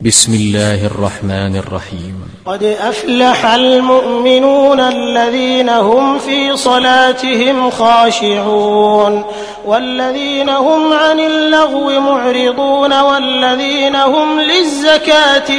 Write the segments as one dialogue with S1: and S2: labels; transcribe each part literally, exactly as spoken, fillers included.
S1: بسم الله الرحمن الرحيم.
S2: قد أفلح المؤمنون الذين هم في صلاتهم خاشعون والذين هم عن اللغو معرضون والذين هم للزكاة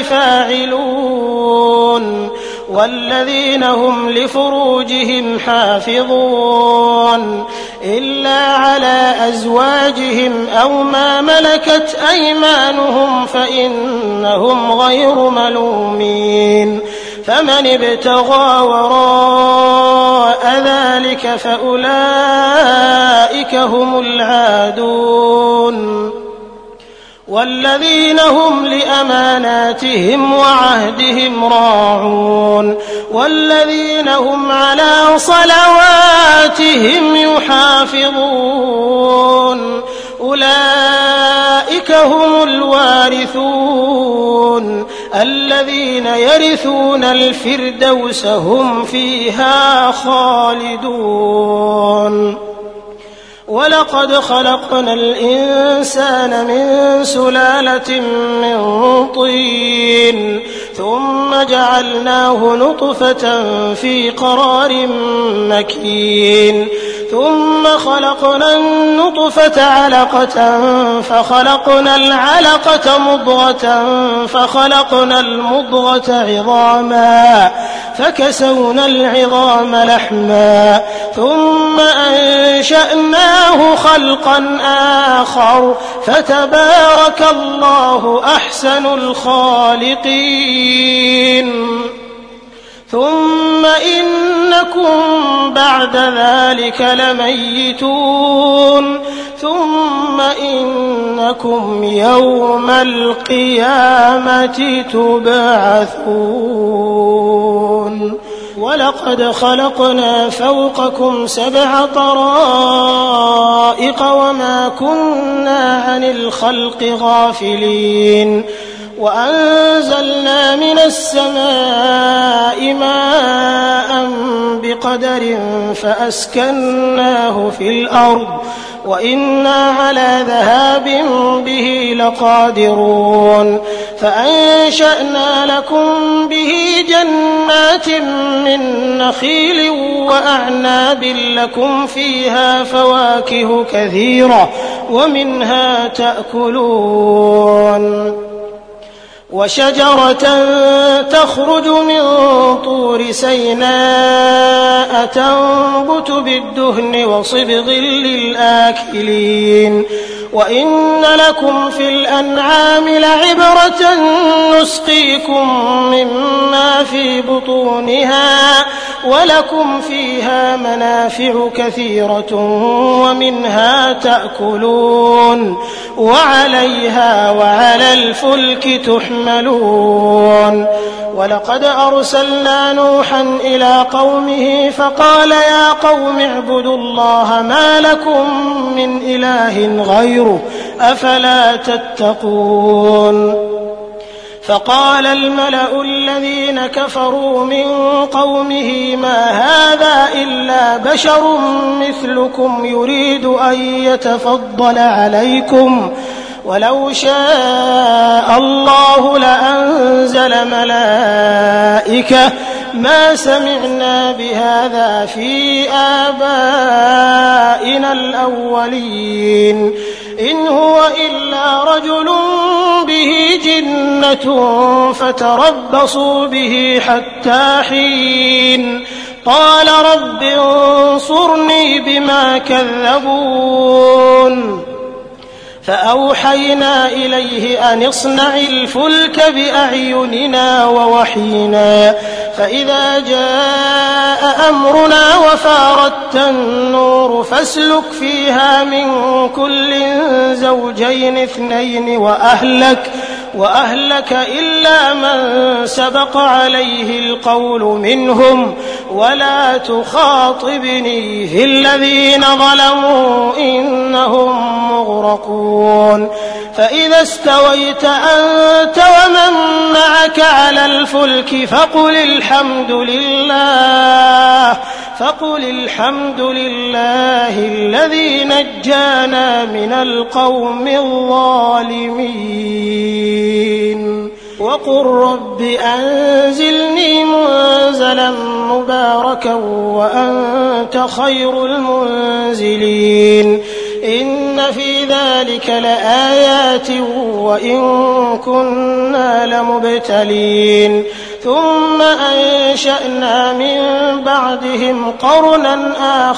S2: فاعلون والذين هم لفروجهم حافظون إلا على أزواجهم أو ما ملكت أيمانهم فإنهم غير ملومين فمن ابتغى وراء ذلك فأولئك هم العادون والذين هم لأماناتهم وعهدهم راعون والذين هم على صلواتهم يحافظون أولئك هم الوارثون الذين يرثون الفردوس هم فيها خالدون. ولقد خلقنا الإنسان من سلالة من طين ثم جعلناه نطفة في قرار مكين ثم خلقنا النطفة علقة فخلقنا العلقة مضغة فخلقنا المضغة عظاما فكسونا العظام لحما ثم أنشأناه خلقا آخر فتبارك الله أحسن الخالقين. ثم إنكم بعد ذلك لميتون ثم إنكم يوم القيامة تبعثون. ولقد خلقنا فوقكم سبع طرائق وما كنا عن الخلق غافلين وأنزلنا من السماء ماء بقدر فأسكناه في الأرض وإنا على ذهاب به لقادرون فأنشأنا لكم به جنات من نخيل وأعناب لكم فيها فواكه كثيرة ومنها تأكلون وشجرة تخرج من طور سيناء تنبت بالدهن وصبغ للآكلين وإن لكم في الأنعام لعبرة نسقيكم مما في بطونها ولكم فيها منافع كثيرة ومنها تأكلون وعليها وعلى الفلك تحملون. ولقد أرسلنا نوحا إلى قومه فقال يا قوم اعبدوا الله ما لكم من إله غيره أفلا تتقون. فقال الملأ الذين كفروا من قومه ما هذا إلا بشر مثلكم يريد أن يتفضل عليكم ولو شاء الله لأنزل ملائكة ما سمعنا بهذا في آبائنا الأولين إن هو إلا رجل به جنة فتربصوا به حتى حين قال رب انصرني بما كذبون. فأوحينا إليه أن اصنع الفلك بأعيننا ووحينا فإذا جاء أمرنا وفارت النور فاسلك فيها من كل زوجين اثنين وأهلك وأهلك إلا من سبق عليه القول منهم ولا تخاطبني في الذين ظلموا إنهم مغرقون. فإذا استويت أنت ومن معك على الفلك فقل الحمد لله فقل الحمد لله الذي نجانا من القوم الظالمين. وقل رب أنزلني منزلا مباركا وأنت خير المنزلين إن في ذلك لآيات وإن كنا لمبتلين ثم أنشأنا من بعدهم قرنا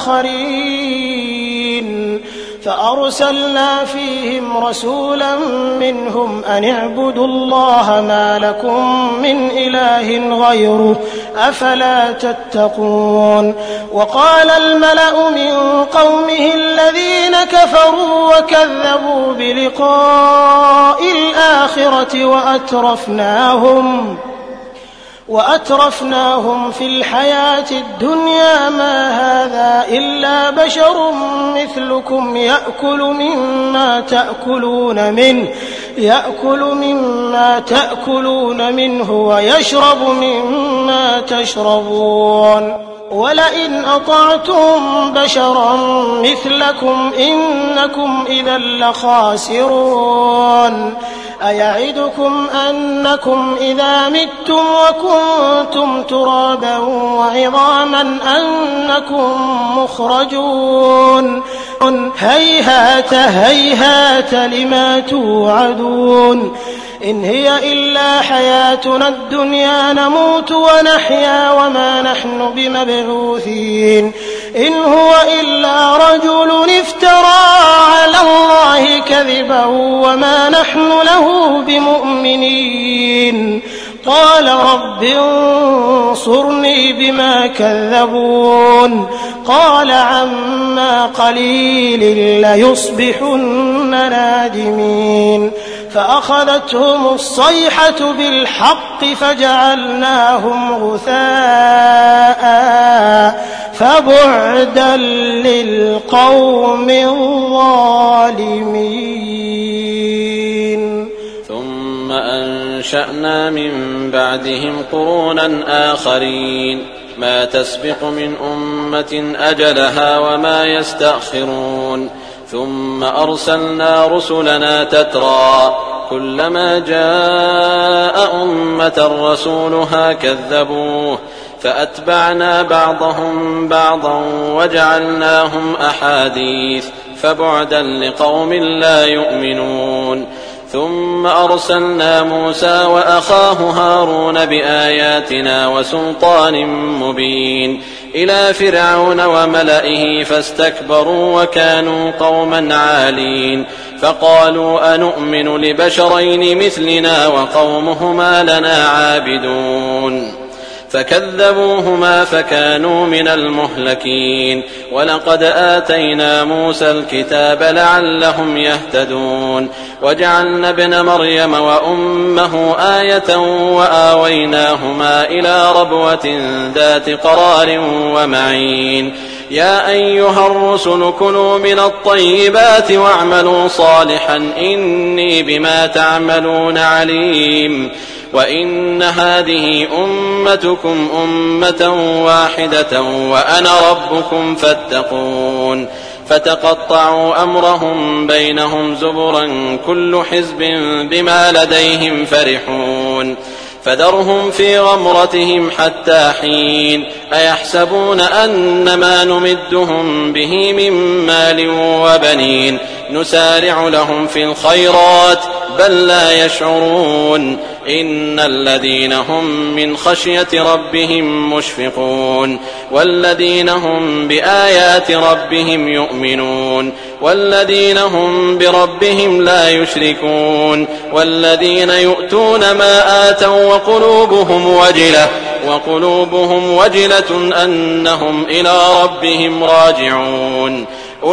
S2: آخرين فأرسلنا فيهم رسولا منهم أن اعبدوا الله ما لكم من إله غيره أفلا تتقون وقال الملأ من قومه الذين كفروا وكذبوا بلقاء الآخرة وأترفناهم وأترفناهم في الحياة الدنيا ما هذا إلا بشر مثلكم يأكل مما تأكلون منه يأكل مما تأكلون منه ويشرب مما تشربون ولئن أطعتم بشرا مثلكم إنكم إذا لخاسرون أيعدكم أنكم إذا متم وكنتم ترابا وعظاما أنكم مخرجون هيهات هيهات لما توعدون إن هي إلا حياتنا الدنيا نموت ونحيا وما نحن بمبعوثين إن هو إلا رجل افترى على الله كذبا وما نحن له بمؤمنين قال رب انصرني بما كذبون قال عما قليل ليصبحن نادمين فأخذتهم الصيحة بالحق فجعلناهم غثاء فبعدا للقوم الظالمين
S3: ثم أنشأنا من بعدهم قرونا آخرين ما تسبق من أمة أجلها وما يستأخرون ثم أرسلنا رسلنا تترى كلما جاء أمة رسولها كذبوه فأتبعنا بعضهم بعضا وجعلناهم أحاديث فبعدا لقوم لا يؤمنون ثم أرسلنا موسى وأخاه هارون بآياتنا وسلطان مبين إلى فرعون وملئه فاستكبروا وكانوا قوما عالين فقالوا أنؤمن لبشرين مثلنا وقومهما لنا عابدون فكذبوهما فكانوا من المهلكين ولقد آتينا موسى الكتاب لعلهم يهتدون وجعلنا ابن مريم وأمه آية وآويناهما إلى ربوة ذات قرار ومعين يا أيها الرسل كلوا من الطيبات واعملوا صالحا إني بما تعملون عليم وإن هذه أمتكم أمة واحدة وأنا ربكم فاتقون فتقطعوا أمرهم بينهم زبرا كل حزب بما لديهم فرحون فذرهم في غمرتهم حتى حين أيحسبون أن ما نمدهم به من مال وبنين نسارع لهم في الخيرات بل لا يشعرون إن الذين هم من خشية ربهم مشفقون والذين هم بآيات ربهم يؤمنون والذين هم بربهم لا يشركون والذين يؤتون ما آتوا وقلوبهم وجلة وقلوبهم وجلة أنهم إلى ربهم راجعون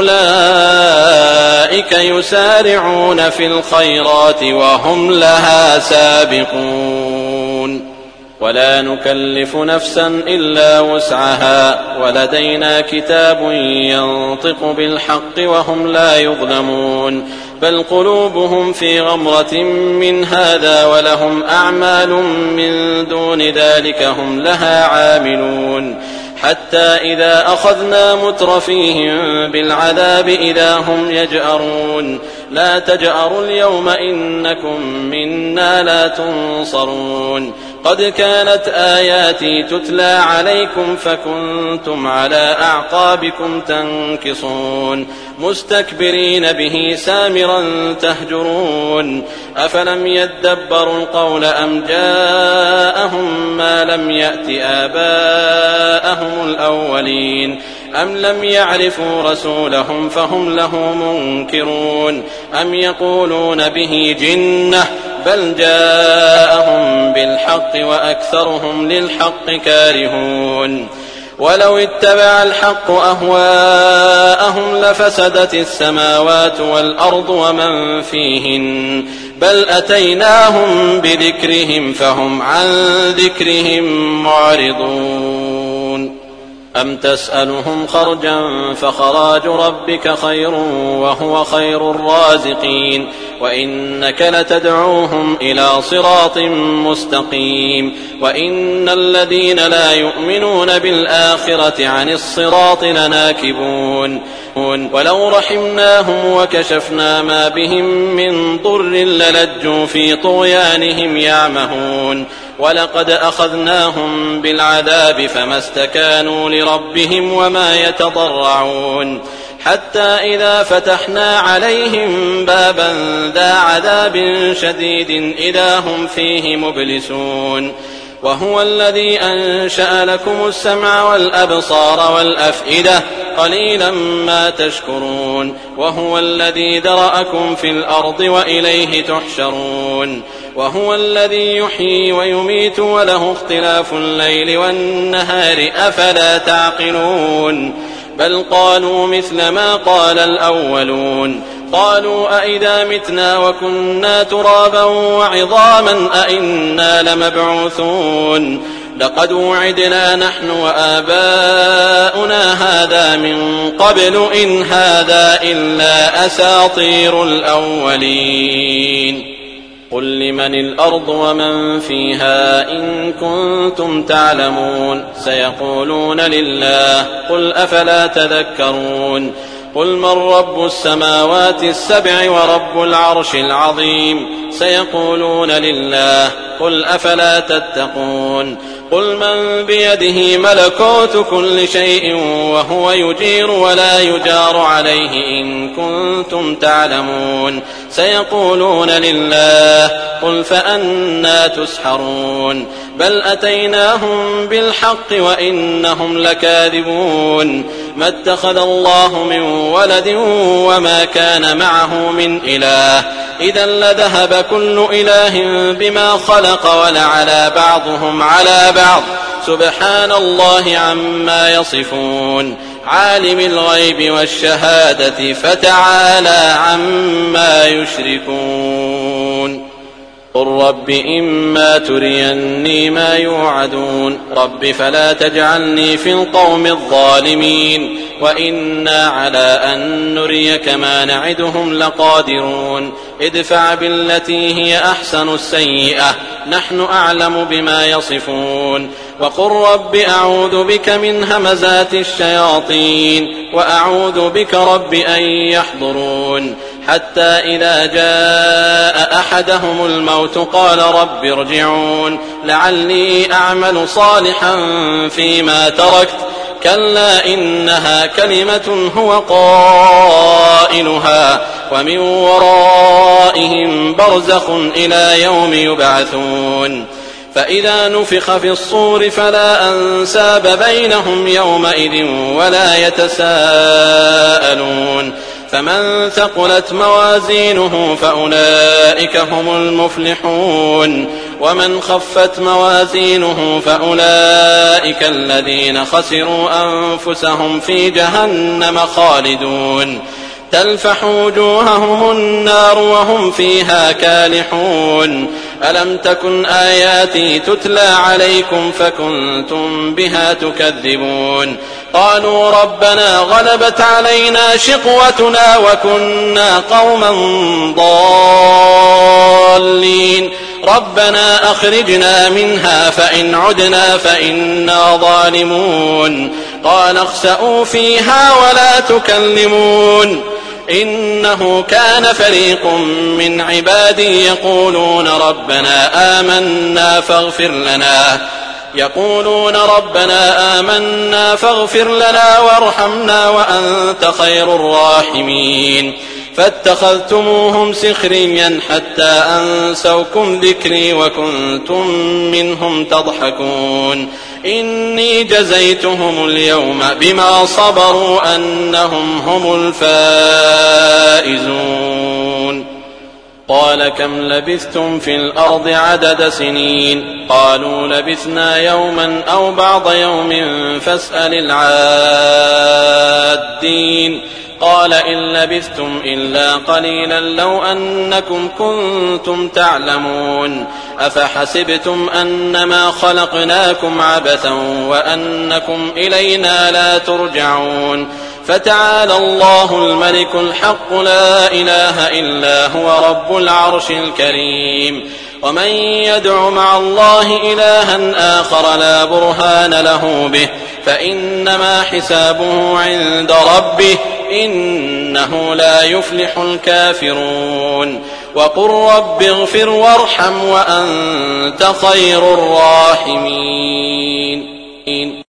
S3: أولئك يسارعون في الخيرات وهم لها سابقون ولا نكلف نفسا إلا وسعها ولدينا كتاب ينطق بالحق وهم لا يظلمون بل قلوبهم في غمرة من هذا ولهم أعمال من دون ذلك هم لها عاملون حتى إذا أخذنا مترفيهم بالعذاب إذا هم يجأرون لا تجأروا اليوم إنكم منا لا تنصرون قد كانت آياتي تتلى عليكم فكنتم على أعقابكم تنكصون مستكبرين به سامرا تهجرون أفلم يدبروا القول أم جاءهم ما لم يأت آباءهم الأولين أم لم يعرفوا رسولهم فهم له منكرون أم يقولون به جنة بل جاءهم بالحق وأكثرهم للحق كارهون ولو اتبع الحق أهواءهم لفسدت السماوات والأرض ومن فيهن بل أتيناهم بذكرهم فهم عن ذكرهم معرضون أم تسألهم خرجا فخراج ربك خير وهو خير الرازقين وإنك لتدعوهم إلى صراط مستقيم وإن الذين لا يؤمنون بالآخرة عن الصراط لناكبون ولو رحمناهم وكشفنا ما بهم من ضر للجوا في طغيانهم يعمهون ولقد أخذناهم بالعذاب فما استكانوا لربهم وما يتضرعون حتى إذا فتحنا عليهم بابا ذا عذاب شديد إذا هم فيه مبلسون وهو الذي أنشأ لكم السمع والأبصار والأفئدة قليلا ما تشكرون وهو الذي ذرأكم في الأرض وإليه تحشرون وهو الذي يحيي ويميت وله اختلاف الليل والنهار أفلا تعقلون بل قالوا مثل ما قال الأولون قالوا أئذا متنا وكنا ترابا وعظاما أئنا لمبعوثون لقد وعدنا نحن وآباؤنا هذا من قبل إن هذا إلا أساطير الأولين قل لمن الأرض ومن فيها إن كنتم تعلمون سيقولون لله قل أفلا تذكرون قل من رب السماوات السبع ورب العرش العظيم سيقولون لله قل أفلا تتقون قل من بيده ملكوت كل شيء وهو يجير ولا يجار عليه إن كنتم تعلمون سيقولون لله قل فأنى تسحرون بل أتيناهم بالحق وإنهم لكاذبون ما اتخذ الله من ولد وما كان معه من إله إذا لذهب كل إله بما خلق ولعلى بعضهم على بعض سبحان الله عما يصفون عالم الغيب والشهادة فتعالى عما يشركون قل رب إما تريني ما يوعدون رب فلا تجعلني في القوم الظالمين وإنا على أن نريك ما نعدهم لقادرون ادفع بالتي هي أحسن السيئة نحن أعلم بما يصفون وقل رب أعوذ بك من همزات الشياطين وأعوذ بك رب أن يحضرون حتى إذا جاء أحدهم الموت قال رب ارجعون لعلي أعمل صالحا فيما تركت كلا إنها كلمة هو قائلها ومن ورائهم برزخ إلى يوم يبعثون فإذا نفخ في الصور فلا أنساب بينهم يومئذ ولا يتساءلون فمن ثقلت موازينه فأولئك هم المفلحون ومن خفت موازينه فأولئك الذين خسروا أنفسهم في جهنم خالدون تلفح وجوههم النار وهم فيها كالحون ألم تكن آياتي تتلى عليكم فكنتم بها تكذبون قالوا ربنا غلبت علينا شقوتنا وكنا قوما ضالين ربنا أخرجنا منها فإن عدنا فإنا ظالمون قال اخسئوا فيها ولا تكلمون إنه كان فريق من عبادي يقولون ربنا آمنا فاغفر لنا يقولون ربنا آمنا فاغفر لنا وارحمنا وأنت خير الراحمين فاتخذتموهم سخريا حتى أنسوكم ذكري وكنتم منهم تضحكون إني جزيتهم اليوم بما صبروا أنهم هم الفائزون قال كم لبثتم في الأرض عدد سنين قالوا لبثنا يوما أو بعض يوم فاسأل العادين قال إن لبثتم إلا قليلا لو أنكم كنتم تعلمون أفحسبتم أنما خلقناكم عبثا وأنكم إلينا لا ترجعون فتعالى الله الملك الحق لا إله إلا هو رب العرش الكريم ومن يدع مع الله إلها آخر لا برهان له به فإنما حسابه عند ربه إنه لا يفلح الكافرون وقل رب اغفر وارحم وأنت خير الراحمين